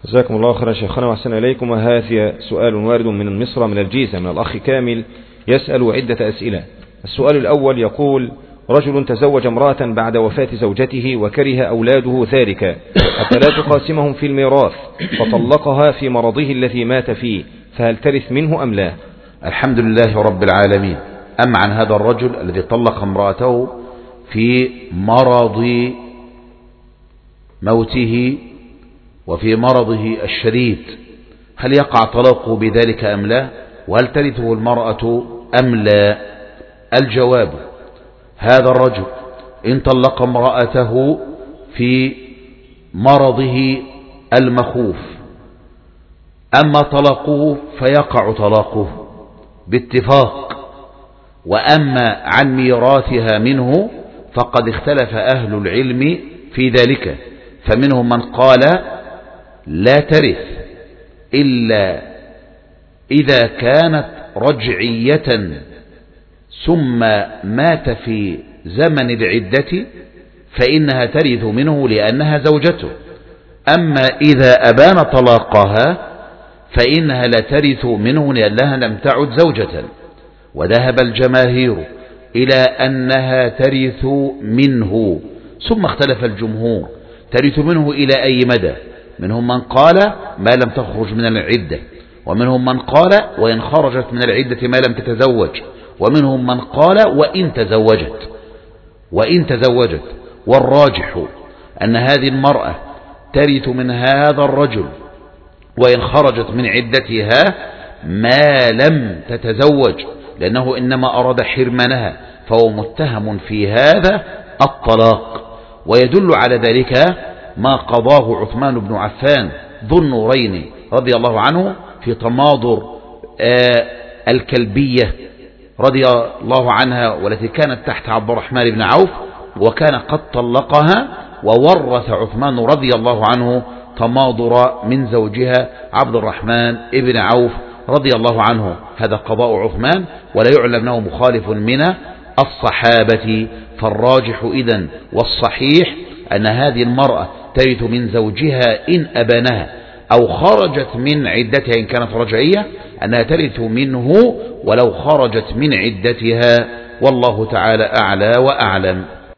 جزاكم الله خيرا شيخنا وأحسن إليكم. وهذا سؤال وارد من مصر من الجيزة من الأخ كامل يسأل عدة أسئلة. السؤال الأول يقول: رجل تزوج امرأة بعد وفاة زوجته وكره أولاده ذلك حتى لا تقاسمهم في الميراث، فطلقها في مرضه الذي مات فيه، فهل ترث منه أم لا؟ الحمد لله رب العالمين. أما عن هذا الرجل الذي طلق امرأته في مرض موته وفي مرضه الشديد، هل يقع طلاقه بذلك أم لا؟ وهل ترثه المرأة أم لا؟ الجواب: هذا الرجل إن طلق امرأته في مرضه المخوف، أما طلاقه فيقع طلاقه باتفاق. وأما عن ميراثها منه فقد اختلف أهل العلم في ذلك، فمنهم من قال لا ترث إلا إذا كانت رجعية ثم مات في زمن العدة فإنها ترث منه لأنها زوجته. أما إذا أبان طلاقها فإنها لا ترث منه لأنها لم تعد زوجة. وذهب الجماهير إلى أنها ترث منه، ثم اختلف الجمهور ترث منه إلى أي مدى. منهم من قال ما لم تخرج من العدة، ومنهم من قال وإن خرجت من العدة ما لم تتزوج، ومنهم من قال وإن تزوجت. والراجح أن هذه المرأة ترث من هذا الرجل وإن خرجت من عدتها ما لم تتزوج، لأنه إنما أراد حرمانها، فهو متهم في هذا الطلاق. ويدل على ذلك ما قضاه عثمان بن عفان ذو النورين رضي الله عنه في تماضر الكلبية رضي الله عنها، والتي كانت تحت عبد الرحمن بن عوف، وكان قد طلقها، وورث عثمان رضي الله عنه تماضر من زوجها عبد الرحمن بن عوف رضي الله عنه. هذا قضاء عثمان، ولا يعلم أنه مخالف من الصحابة. فالراجح إذن والصحيح أن هذه المرأة ترث من زوجها إن أبانها، أو خرجت من عدتها إن كانت رجعية، أنها ترث منه ولو خرجت من عدتها. والله تعالى أعلى وأعلم.